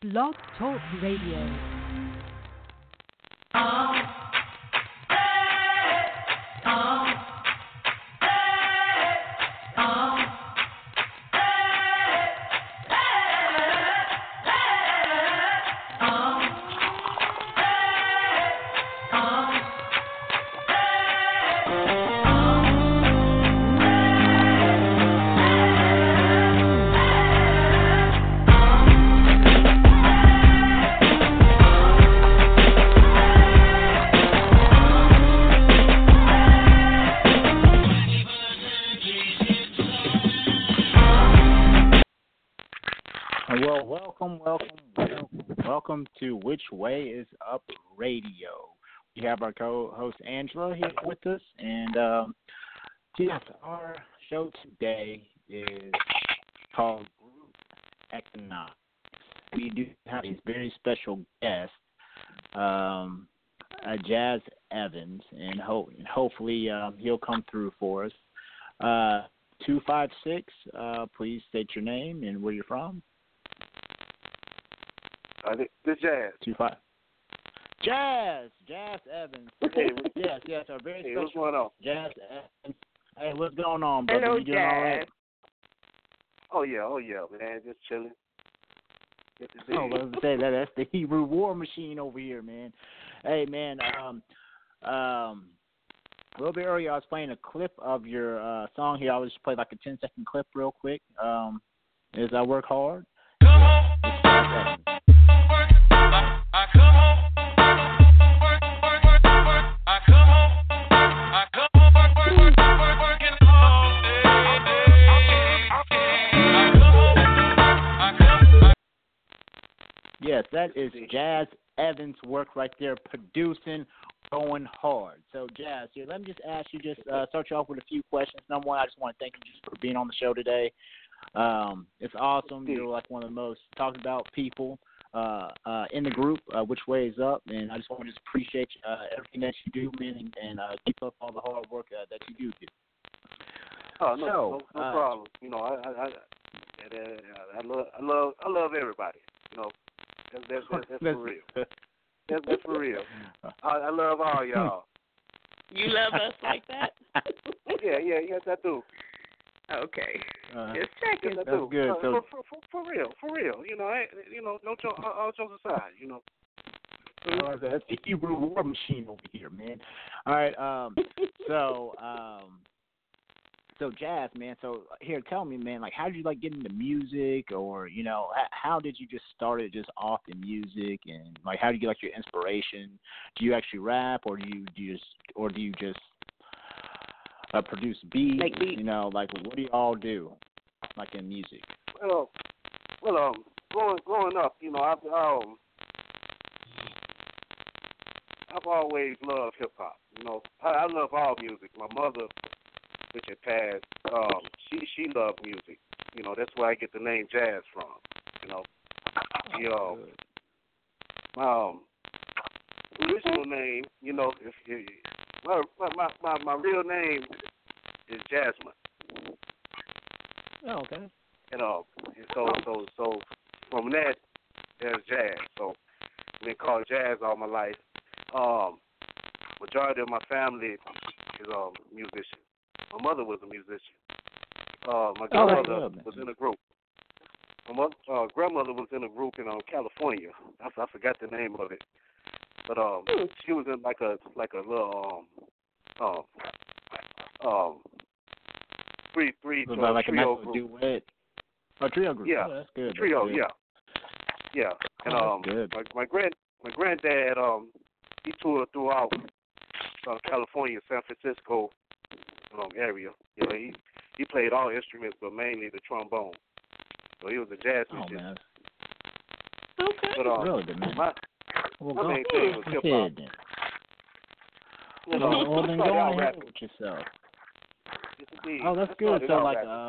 Blog Talk Radio. Welcome to Which Way Is Up Radio. We have our co-host Angela here with us, and yes, our show today is called Group Economics. We do have a very special guest, Jazz Evans, and hopefully he'll come through for us. 256, please state your name and where you're from. This Jazz. 25. Jazz Evans. Yes, our very special. What's going on? Jazz Evans. Hey, what's going on, brother? Hello, you doing all right? Oh yeah, man, just chilling. I was gonna say that's the Hebrew war machine over here, man. Hey, man. A little bit earlier, I was playing a clip of your song here. I was just play like a 10-second clip, real quick. Is I work hard? I come home, working all day. Yes, that is Jazz Evans' work right there, producing, going hard. So, Jazz, here, let me just ask you, start you off with a few questions. Number one, I just want to thank you just for being on the show today. It's awesome. You're like one of the most talked about people in the group, Which Way Is Up, and I just want to appreciate everything that you do, man, and keep up all the hard work that you do. Oh no problem. You know, I love everybody. You know, that's for real. That's for real. I love all y'all. You love us like that? Yes, I do. Okay, just checking. Yes, I do. Good. For real. You know, no joke. All jokes aside, you know. That's the Hebrew war machine over here, man. All right. So Jazz, man. So here, tell me, man. Like, how did you get into music, or how did you just start it just off in music, and like, how do you get your inspiration? Do you actually rap, or do you just produce beats? Like beats. What do you all do, like in music? Well, growing up, I've always loved hip hop. I love all music. My mother, which had passed, she loved music. That's where I get the name Jazz from. My original name, my real name is Jasmine. Oh, okay. So from that, there's Jazz. So I've been called Jazz all my life. Majority of my family is musician. My mother was a musician. My grandmother was in a group. My grandmother was in a group in California. I forgot the name of it, but she was in like a little three like trio a group. Duet. A trio group. Yeah, that's good. Trio. That's good. Yeah. And good. my granddad he toured throughout California, San Francisco area. He played all instruments, but mainly the trombone. So he was a jazz musician. Man. Okay. But really good, man. my main thing was hip hop. Well, then go on ahead with yourself. Oh, that's good. So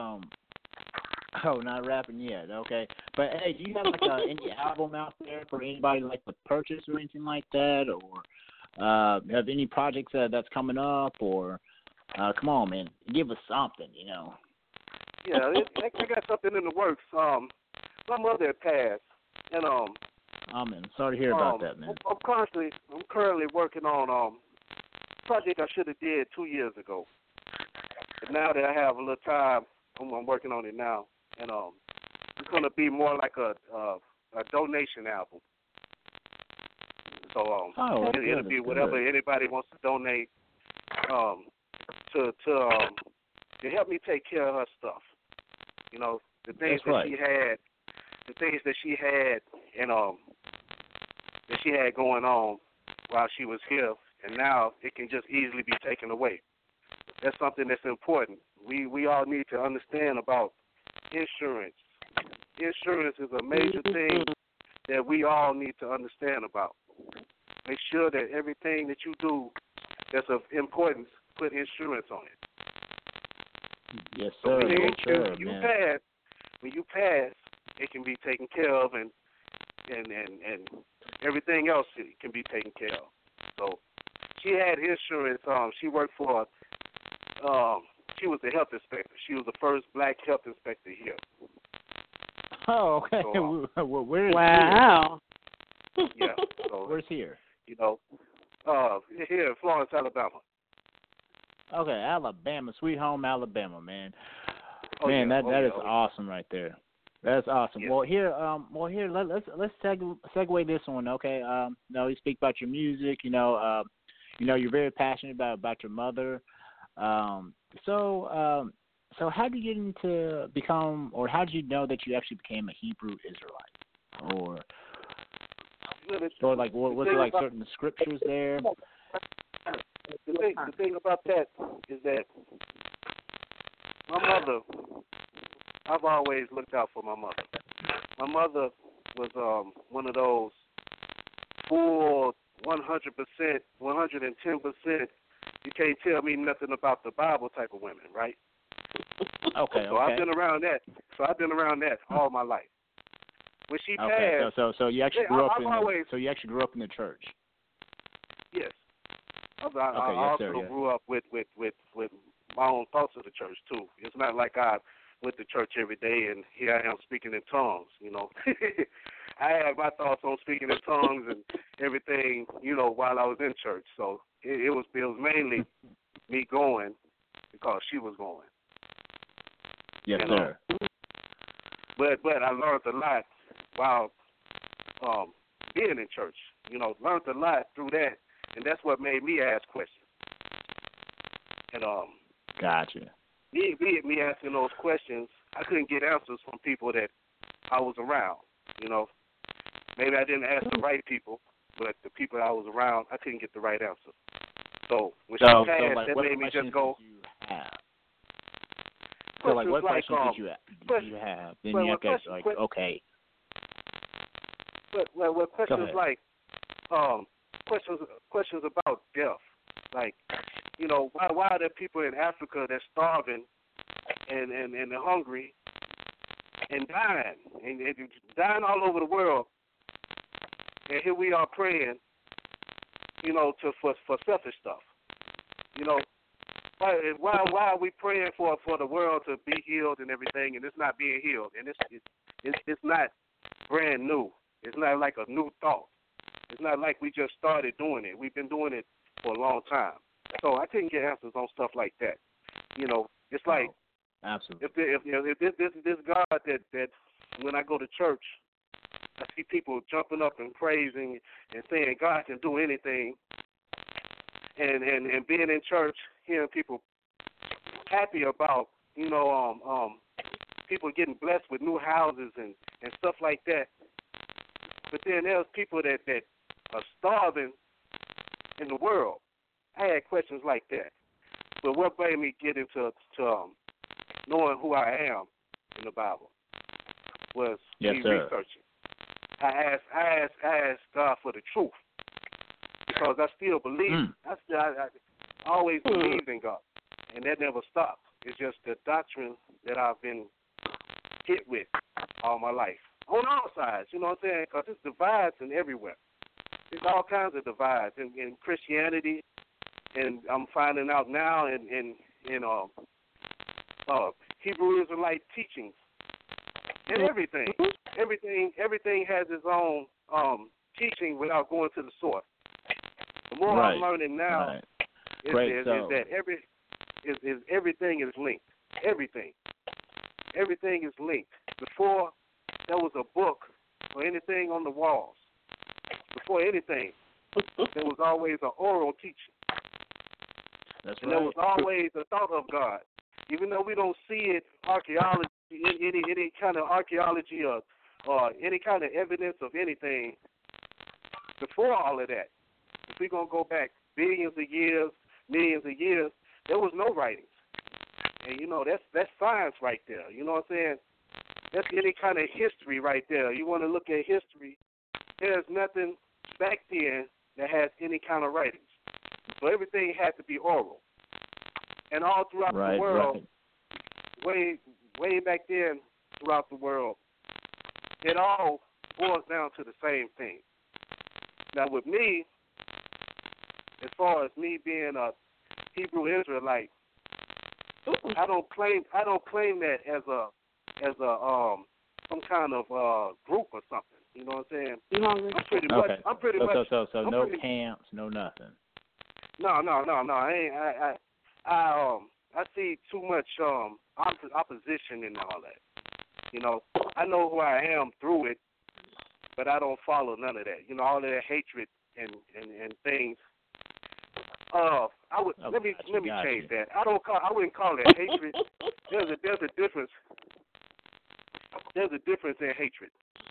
not rapping yet. Okay, but hey, do you have any album out there for anybody to purchase or anything like that, or have any projects that's coming up, or come on, man, give us something, Yeah, I got something in the works. My mother had passed, and Amen. Sorry to hear about that, man. I'm currently working on a project I should have did 2 years ago. But now that I have a little time, I'm working on it now, and it's gonna be more like a donation album. So it'll be whatever anybody wants to donate to help me take care of her stuff. You know, the things she had, and that she had going on while she was here, and now it can just easily be taken away. That's something that's important. We all need to understand about insurance. Insurance is a major thing that we all need to understand about. Make sure that everything that you do that's of importance, put insurance on it. Yes, so sir. When you pass, it can be taken care of, and everything else can be taken care of. So she had insurance. She worked for. She was the health inspector. She was the first black health inspector here. Oh, okay. So, where's wow. Here? Yeah. So, where's here? You know, here in Florence, Alabama. Okay, Alabama, sweet home Alabama, man. Oh, man, yeah. that is awesome right there. That's awesome. Yeah. Well, here, let's segue this one, okay? You speak about your music. You're very passionate about your mother. So how did you get into become, or how did you know that you actually became a Hebrew Israelite, or like was there like certain scriptures there? The thing about that is that my mother, I've always looked out for my mother. My mother was one of those full 100%, 110%. You can't tell me nothing about the Bible type of women, right? Okay. So I've been around that. All my life. When she passed, so you actually grew up in the church. Yes. I also grew up with my own thoughts of the church too. It's not like I went to church every day and here I am speaking in tongues. I had my thoughts on speaking in tongues and everything, while I was in church. So it was mainly me going because she was going. Yes, sir. But I learned a lot while being in church. Learned a lot through that, and that's what made me ask questions. And gotcha. Me asking those questions, I couldn't get answers from people that I was around. Maybe I didn't ask the right people, but the people I was around, I couldn't get the right answer. So when she passed, that made me just go. So, like, what questions did you have? Then you have to, okay. What questions like, questions about death. Like, why are there people in Africa that's starving and they're hungry and dying, and dying all over the world, and here we are praying, for selfish stuff. Why are we praying for the world to be healed and everything, and it's not being healed, and it's not brand new. It's not like a new thought. It's not like we just started doing it. We've been doing it for a long time. So I couldn't get answers on stuff like that. It's like absolutely. If this God that when I go to church, I see people jumping up and praising and saying God can do anything, and being in church, hearing people happy about people getting blessed with new houses and stuff like that. But then there's people that are starving in the world. I had questions like that. But what made me get into knowing who I am in the Bible was researching. I asked God for the truth because I still believe. I always believed in God, and that never stopped. It's just the doctrine that I've been hit with all my life. On all sides, you know what I'm saying? Because it's divides in everywhere. There's all kinds of divides in Christianity, and I'm finding out now in Hebrew Israelite teachings and everything. everything has its own teaching without going to the source. The more I'm learning now is that everything is linked. Everything is linked. Before there was a book or anything on the walls, before anything, there was always an oral teaching. That's and right. There was always a thought of God. Even though we don't see it, archaeology, any kind of archaeology or any kind of evidence of anything, before all of that, if we're going to go back millions of years, there was no writings. And, that's science right there. You know what I'm saying? That's any kind of history right there. You want to look at history, there's nothing back then that has any kind of writings. So everything had to be oral. And all throughout the world, way back then throughout the world, it all boils down to the same thing. Now with me, as far as me being a Hebrew Israelite, I don't claim that as some kind of group or something. You know what I'm saying? I'm pretty much. So no camps, no nothing. No. I see too much opposition in all that. I know who I am through it, but I don't follow none of that. All of that hatred and things. Let me change that. I wouldn't call it hatred. There's a difference. There's a difference in hatred.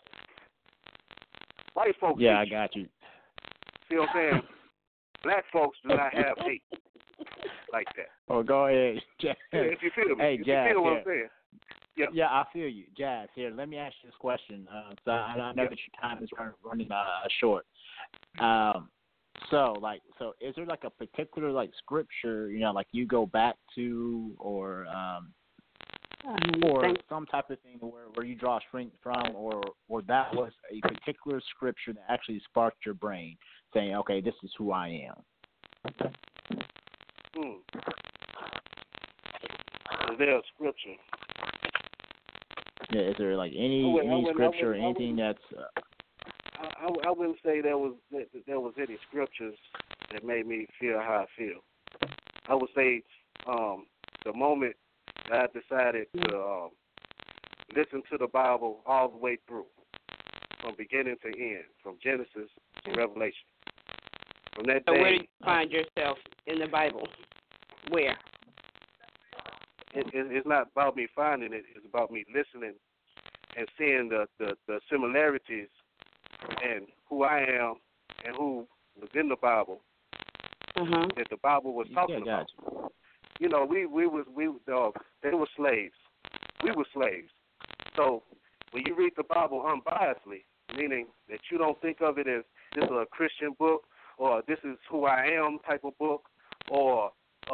White folks. Yeah, I got you. See what I'm saying? Black folks do not have hate like that. Oh, go ahead, Jazz. If you feel me. Hey, Jazz. You feel what I'm saying? Yeah, I feel you, Jazz. Here, let me ask you this question. So I know that your time is running short. So is there like a particular scripture, like you go back to, or some type of thing where you draw strength from, or that was a particular scripture that actually sparked your brain, saying, okay, this is who I am? Is there a scripture? Yeah, is there any scripture or anything that's? I wouldn't say there was any scriptures that made me feel how I feel. I would say the moment that I decided to listen to the Bible all the way through, from beginning to end, from Genesis to Revelation. From that day, so where do you find yourself in the Bible? Where? It's not about me finding it. It's about me listening and seeing the similarities and who I am and who was in the Bible that the Bible was talking about. They were slaves. We were slaves. So when you read the Bible unbiasedly, meaning that you don't think of it as this is a Christian book or this is who I am type of book or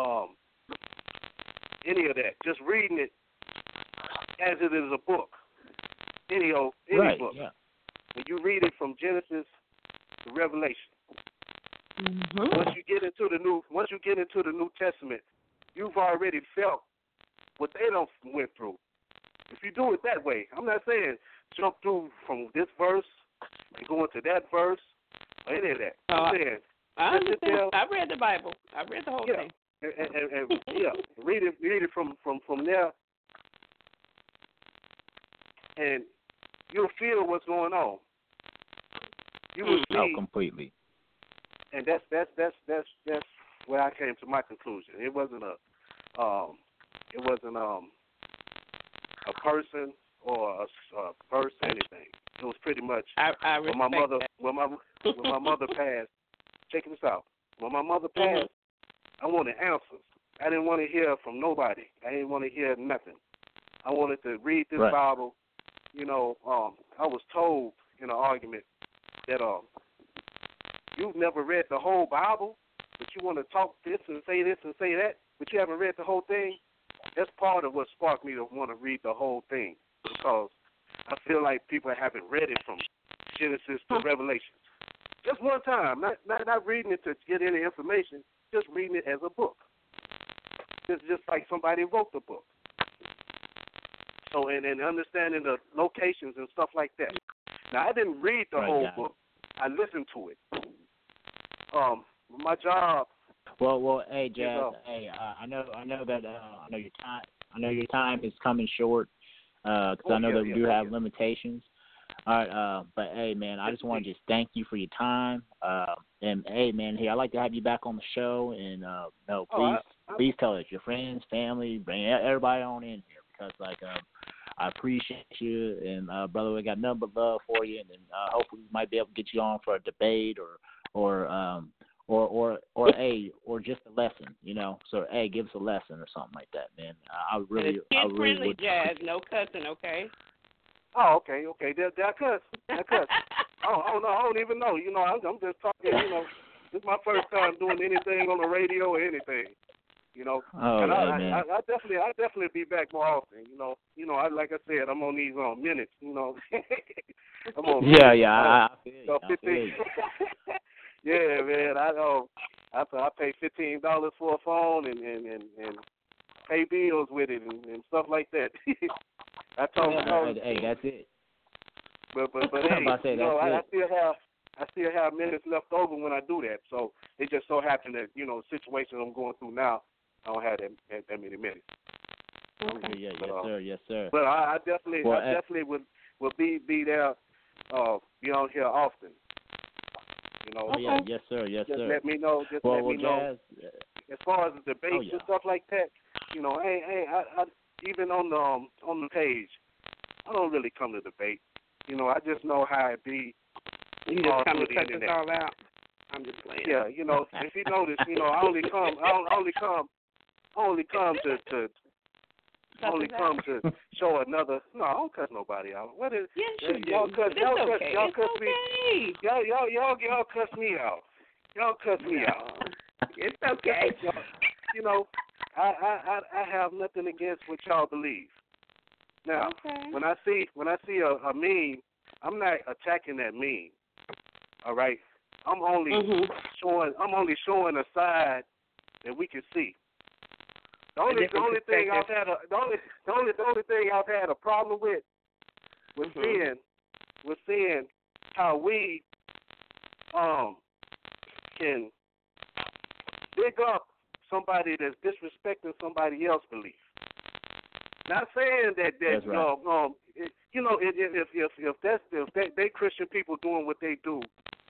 any of that. Just reading it as it is a book. Any book. Yeah. When you read it from Genesis to Revelation, once you get into the New Testament, you've already felt what they don't went through. If you do it that way, I'm not saying jump through from this verse and go into that verse or any of that. I'm saying I understand. I read the Bible. I read the whole thing. And read it from there, and you'll feel what's going on. You will see completely. And that's where I came to my conclusion. It wasn't a person or a verse or anything. It was pretty much when my mother passed. Check this out. When my mother passed, I wanted answers. I didn't want to hear from nobody. I didn't want to hear nothing. I wanted to read this Bible. I was told in an argument that you've never read the whole Bible, but you want to talk this and say that, but you haven't read the whole thing. That's part of what sparked me to want to read the whole thing, because I feel like people haven't read it from Genesis to Revelation. Just one time, not reading it to get any information, just reading it as a book. It's just like somebody wrote the book. So and understanding the locations and stuff like that. Now I didn't read the whole book. I listened to it. My job. Well, hey, Jazz. Hey, I know that. I know your time is coming short. Because I know that we do have limitations. All right, but hey, man, I just want to just thank you for your time. And hey, man, I'd like to have you back on the show. And please tell us your friends, family, bring everybody on in here because I appreciate you. And brother, we got nothing but love for you. And hopefully we might be able to get you on for a debate or just a lesson, So hey, give us a lesson or something like that, man. I really friendly, would. Jazz, no cussing, okay? Oh, okay. Did I cuss? Oh no, I don't even know. I'm just talking. This is my first time doing anything on the radio or anything. Oh, and man. I definitely be back more often. I like I said, I'm on these minutes. I'm on. I feel you. Yeah, man. I pay $15 for a phone and pay bills with it and stuff like that. I told hey, that's it. But hey, I still have minutes left over when I do that. So it just so happened that the situation I'm going through now, I don't have that many minutes. Okay. Yes, sir. But I definitely would be there, be on here often. Yes, sir. Just let me know. Let me know. As far as the debates and stuff like that, I even on the page, I don't really come to debate. I just know how it be. You just come to cut us all out. I'm just playing. Yeah, if you notice, I only come to show another. No, I don't cuss nobody out. What is? Yes, you do. Y'all cuss me. Y'all cuss me out. Y'all cuss me out. It's okay. I have nothing against what y'all believe. Now, when I see a meme, I'm not attacking that meme. All right, I'm only showing a side that we can see. The only thing I've had a problem with was seeing how we can dig up somebody that's disrespecting somebody else's belief. Not saying that that's right. if they Christian people doing what they do,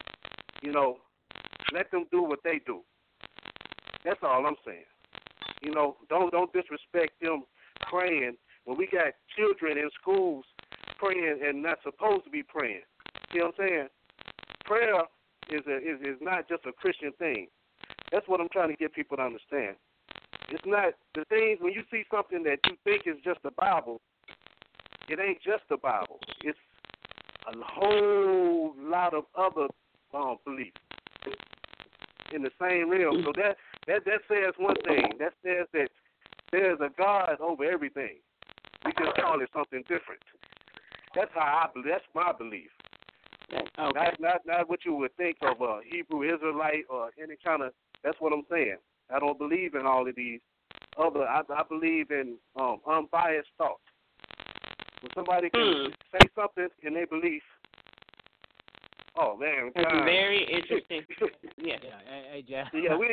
let them do what they do. That's all I'm saying. Don't disrespect them praying when we got children in schools praying and not supposed to be praying. You know what I'm saying? Prayer is not just a Christian thing. That's what I'm trying to get people to understand. It's not the things when you see something that you think is just the Bible, it ain't just the Bible. It's a whole lot of other beliefs in the same realm. So that says one thing. That says that there's a God over everything. We just call it something different. That's that's my belief. Okay. Not what you would think of a Hebrew Israelite or any kind of. That's what I'm saying. I don't believe in all of these other. I believe in unbiased thought. When somebody can say something in their belief, oh man, that's very interesting. Yeah. Hey, Jazz. Yeah, we're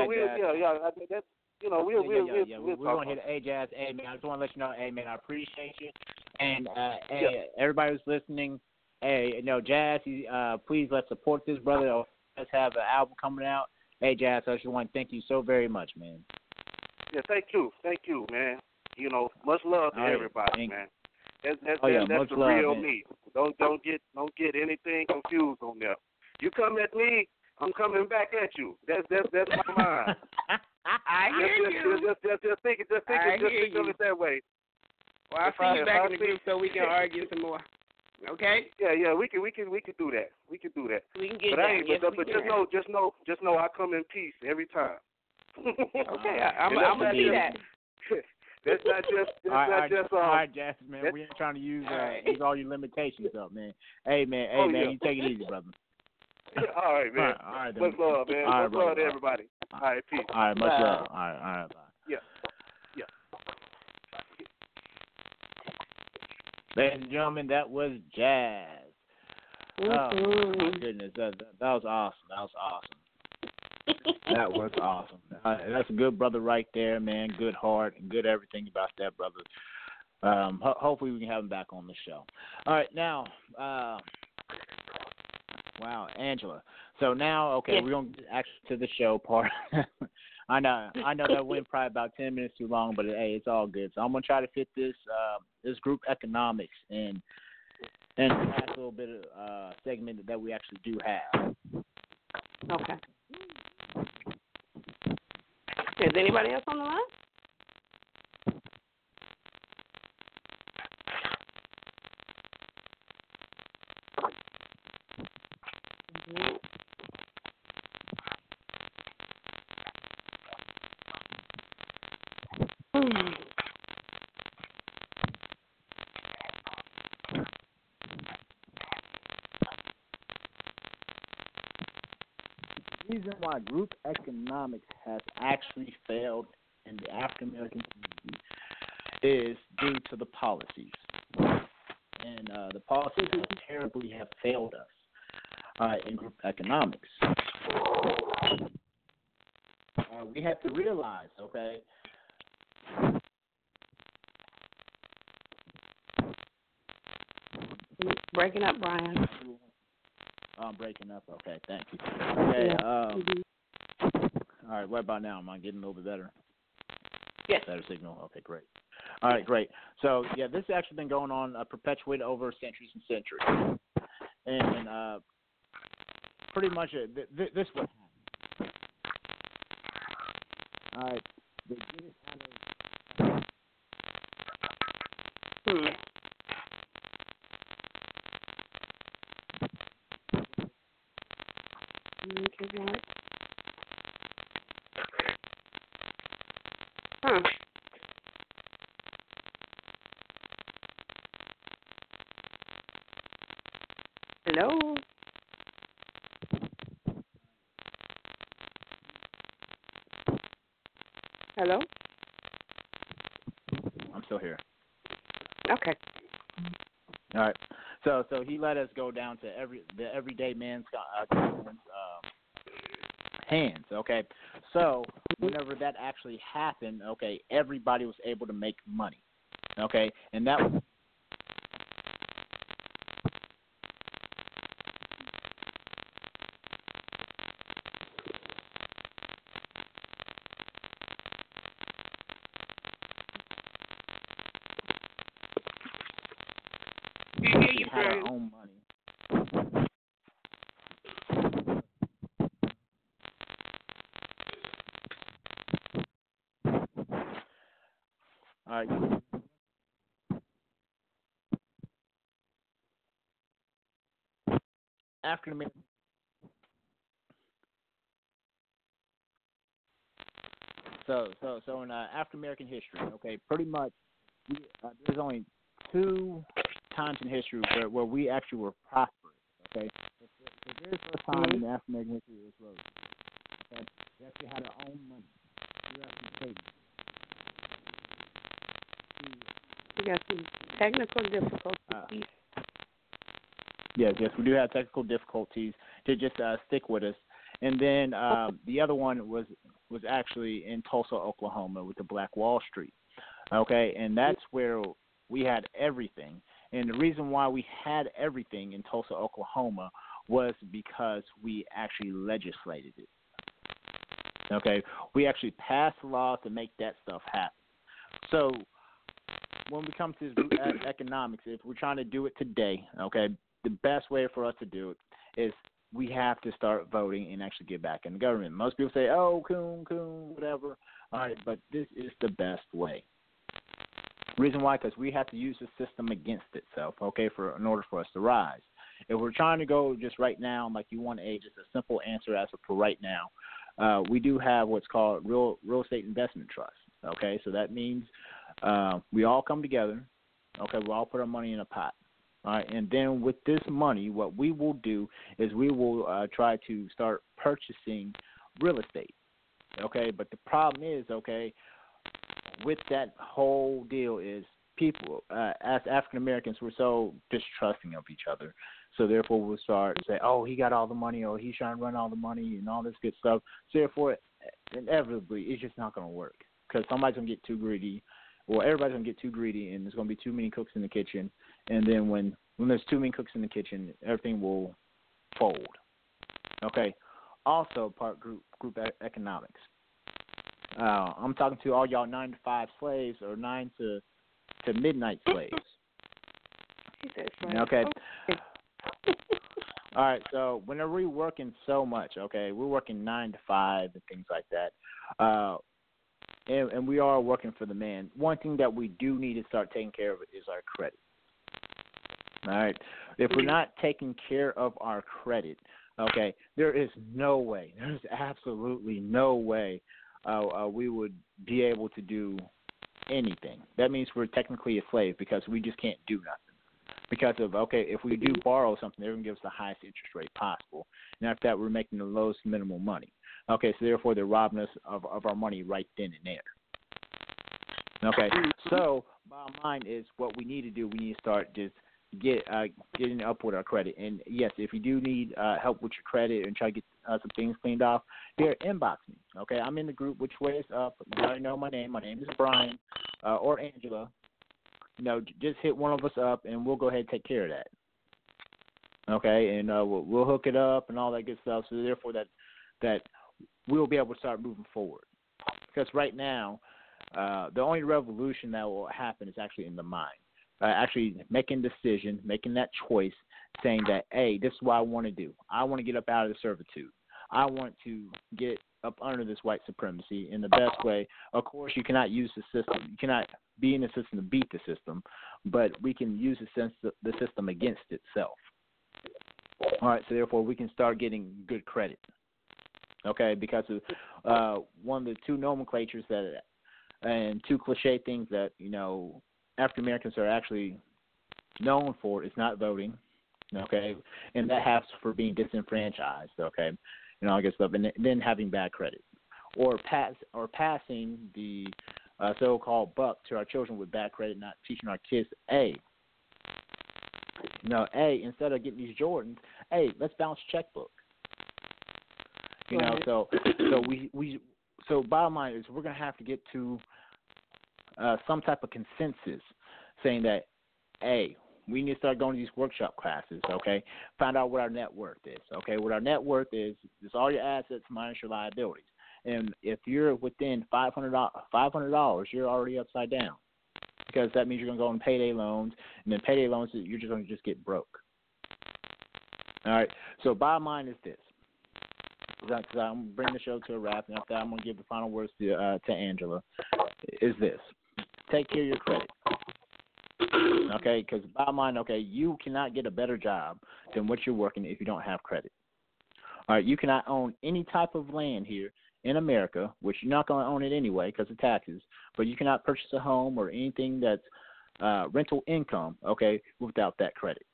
gonna hit. Hey, Jazz. Hey, man, I just want to let you know. Hey, man, I appreciate you. And everybody who's listening. Hey, Jazz. Please let's support this brother. Let's have an album coming out. Hey, Jazz, I just want to thank you so very much, man. Yeah, thank you, man. Much love to everybody, man. That's the real me. Don't get anything confused on there. You come at me, I'm coming back at you. That's my mind. I hear you. Just think of it that way. Well, I'll see you back in the group so we can argue some more. Okay? Yeah, we can do that. We can get that. But just know I come in peace every time. Okay, I'm gonna see that. That's not just all right, Jazz, man. We ain't trying to use all your limitations up, man. Hey, man, you take it easy, brother. All right, man. All right, much love, man. Much love to everybody. All right, peace. All right, much love. All right, bye. Yeah. Ladies and gentlemen, that was Jazz. Oh, my goodness. That was awesome. That was awesome. That was awesome. That's a good brother right there, man. Good heart and good everything about that brother. Hopefully we can have him back on the show. All right, now, wow, Angela. So now, okay, we're going to get actually to the show part. I know that went probably about 10 minutes too long, but hey, it's all good. So I'm gonna try to fit this group economics and last little bit of segment that we actually do have. Okay. Is anybody else on the line? The reason why group economics has actually failed in the African American community is due to the policies, and the policies terribly have failed us in group economics. We have to realize, okay. Breaking up, Brian. I'm breaking up. Okay, thank you. Okay. All right. What about now? Am I getting a little bit better? Yes. Better signal. Okay, great. All right, great. So yeah, this has actually been going on, perpetuated over centuries and centuries, and pretty much this what happened. All right. They did it out of. Hello? Hello? I'm still here. Okay. All right. So he let us go down to the everyday man's hands. Okay. So whenever that actually happened, okay, everybody was able to make money. Okay, and that was. We had our own money. All right. African American. So in African American history, okay, pretty much there's only two times in history where we actually were prosperous. Okay, the very first time in African American history was rose. Okay, we actually had our own money. We were actually saving. We got some technical difficulties. Yes, we do have technical difficulties. To just stick with us. And then the other one was actually in Tulsa, Oklahoma, with the Black Wall Street. Okay, and that's where we had everything. And the reason why we had everything in Tulsa, Oklahoma, was because we actually legislated it. Okay, we actually passed laws to make that stuff happen. So when we come to economics, if we're trying to do it today, okay, the best way for us to do it is we have to start voting and actually get back in the government. Most people say, oh, coon, whatever. All right, but this is the best way. Reason why? Because we have to use the system against itself, okay, in order for us to rise. If we're trying to go just right now, like you want just a simple answer as for right now, we do have what's called real estate investment trust, okay? So that means we all come together, okay, we all put our money in a pot. All right, and then with this money, what we will do is we will try to start purchasing real estate, okay? But the problem is, okay, with that whole deal is people, as African Americans, we're so distrusting of each other. So therefore, we'll start to say, "Oh, he got all the money," or "He's trying to run all the money," and all this good stuff. So therefore, inevitably, it's just not going to work because somebody's going to get too greedy, or everybody's going to get too greedy, and there's going to be too many cooks in the kitchen. And then when there's too many cooks in the kitchen, everything will fold. Okay. Also, part group economics. I'm talking to all y'all 9 to 5 slaves or 9 to midnight slaves. Okay. All right. So whenever we're working so much, okay, we're working 9 to 5 and things like that, and we are working for the man. One thing that we do need to start taking care of is our credit. All right. If we're not taking care of our credit, okay, there is no way. There's absolutely no way we would be able to do anything. That means we're technically a slave because we just can't do nothing. Because of, okay, if we do borrow something, they're going to give us the highest interest rate possible. And after that, we're making the lowest minimal money. Okay, so therefore they're robbing us of our money right then and there. Okay, so bottom line is what we need to do, we need to start just getting up with our credit. And yes, if you do need help with your credit and try to get some things cleaned off, here, inbox me. Okay, I'm in the group, Which Way Is Up. You already know my name. My name is Brian or Angela. Just hit one of us up, and we'll go ahead and take care of that. Okay, and we'll hook it up and all that good stuff. So therefore, that we'll be able to start moving forward. Because right now, the only revolution that will happen is actually in the mind. Actually making decision, making that choice, saying that, hey, this is what I want to do. I want to get up out of the servitude. I want to get up under this white supremacy in the best way. Of course, you cannot use the system. You cannot be in the system to beat the system, but we can use the system against itself. All right, so therefore we can start getting good credit. Okay, because of one of the two nomenclatures and two cliche things that, African Americans are actually known for is not voting, okay, and that has for being disenfranchised, okay, and all good stuff, and then having bad credit, or passing the so-called buck to our children with bad credit, not teaching our kids, instead of getting these Jordans, let's bounce checkbook, Right. So bottom line is we're gonna have to get to some type of consensus saying that, we need to start going to these workshop classes, okay? Find out what our net worth is, okay? What our net worth is all your assets minus your liabilities. And if you're within $500, you're already upside down because that means you're going to go on payday loans, and then payday loans, you're just going to just get broke. All right, so bottom line is this. Because I'm bringing the show to a wrap, and after that I'm going to give the final words to Angela, is this. Take care of your credit, okay? Because bottom line, okay, you cannot get a better job than what you're working if you don't have credit. All right, you cannot own any type of land here in America, which you're not going to own it anyway because of taxes, but you cannot purchase a home or anything that's rental income, okay, without that credit.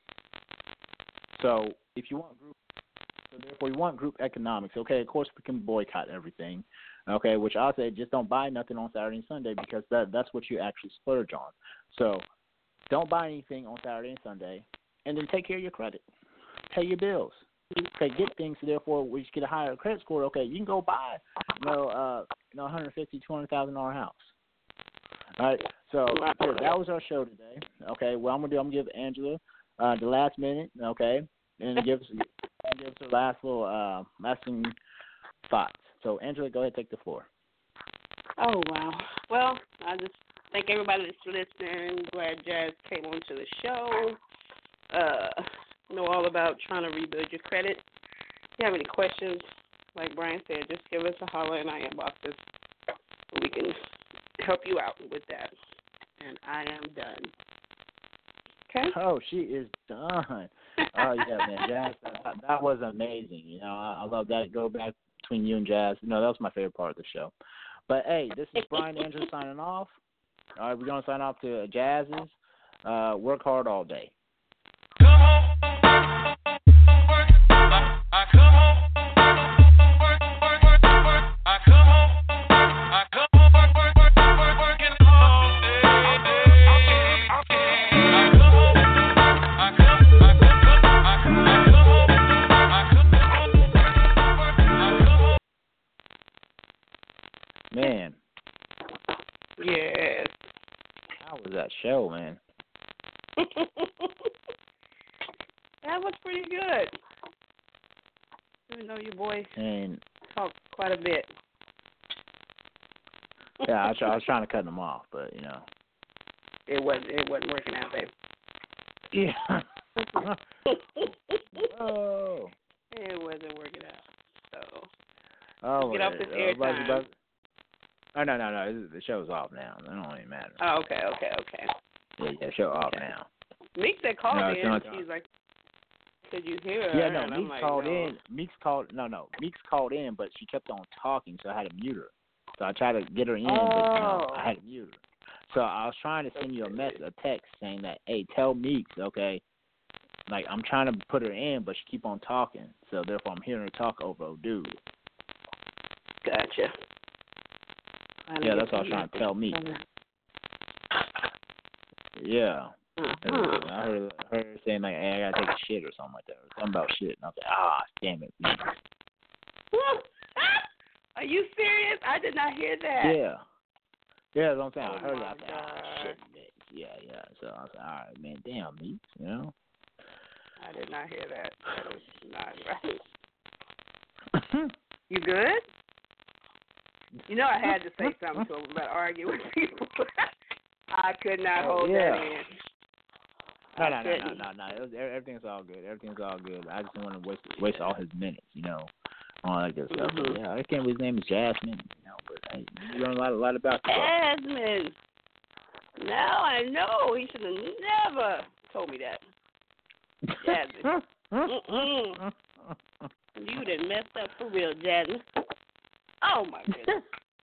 So if you want group economics, okay, of course we can boycott everything, okay, which I'll say just don't buy nothing on Saturday and Sunday because that's what you actually splurge on. So don't buy anything on Saturday and Sunday, and then take care of your credit. Pay your bills. Okay, get things, so therefore we just get a higher credit score. Okay, you can go buy, $150,000, $200,000 house. All right, so that was our show today. Okay, what I'm gonna give Angela the last minute, okay, and give us her last little lasting thoughts. So Angela, go ahead, take the floor. Oh wow. Well, I just thank everybody that's listening. Glad Jazz came on to the show. Know all about trying to rebuild your credit. If you have any questions, like Brian said, just give us a holler in our inboxes. We can help you out with that. And I am done. Okay? Oh, she is done. Oh, yeah, man. Jazz, that was amazing. I love that. Go back between you and Jazz. That was my favorite part of the show. But, hey, this is Brian Angela signing off. All right, we're going to sign off to Jazz's Work Hard All Day. Come on, I come home, I come home, working all day. show, man. That was pretty good. Even though your boy talked quite a bit. Yeah, I was trying to cut them off, but you know, it wasn't working out, babe. Yeah. Oh. It wasn't working out. So. Oh. Get off this airtime. Oh no! The show's off now. It don't even matter. Oh, okay. Yeah, show off now. Meek said called in. And she's like, "Could you hear her?" Yeah, no. And Meeks like, called no. in. Meeks called in, but she kept on talking, so I had to mute her. So I tried to get her in, but I had to mute her. So I was trying to send you a text saying that, hey, tell Meeks, okay. Like I'm trying to put her in, but she keep on talking, so therefore I'm hearing her talk over a dude. Gotcha. Yeah, that's what I was trying to tell Meeks. Yeah. Mm-hmm. I heard her saying like, hey, I gotta take a shit or something like that, or something about shit, and I was like, damn it, Meeks. Are you serious? I did not hear that. Yeah, that's what I'm saying. I heard it. I was like, shit, Meeks. Yeah. So I was like, all right, man, damn, Meeks, you know. I did not hear that. That was not right. You good? You know I had to say something to him about arguing with people. I could not hold that in. No. Everything's all good. I just don't want to waste all his minutes, you know, all that good stuff. Mm-hmm. Yeah, I can't believe his name is Jasmine, you know, but hey, you learn a lot about you. Jasmine. Now I know. He should have never told me that. Jasmine. You done messed up for real, Jasmine. Oh, my goodness.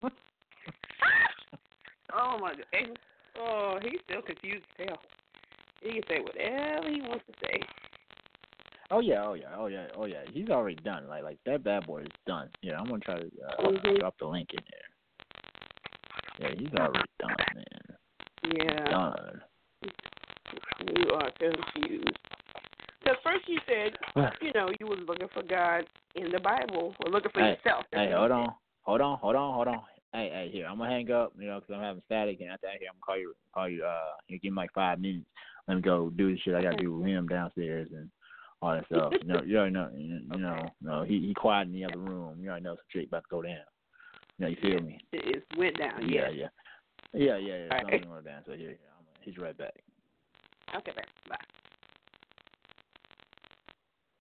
Oh, my goodness. Oh, he's still confused as hell. He can say whatever he wants to say. Oh yeah. He's already done. Like that bad boy is done. Yeah, I'm gonna try to drop the link in there. Yeah, he's already done, man. Yeah. Done. You are confused. Because first you said, you know, you was looking for God in the Bible, or looking for yourself. Hey, hold on. Hey, here, I'm gonna hang up, you know, because I'm having static, and after that, here, I'm gonna call you. You give me like 5 minutes. Let me go do the shit I gotta do with him downstairs and all that stuff. You already know. He quiet in the other room. You already know some shit about to go down. You know, you feel me? It went down. Yeah. All Right. right. Something went down. So he's right back. Okay, bye.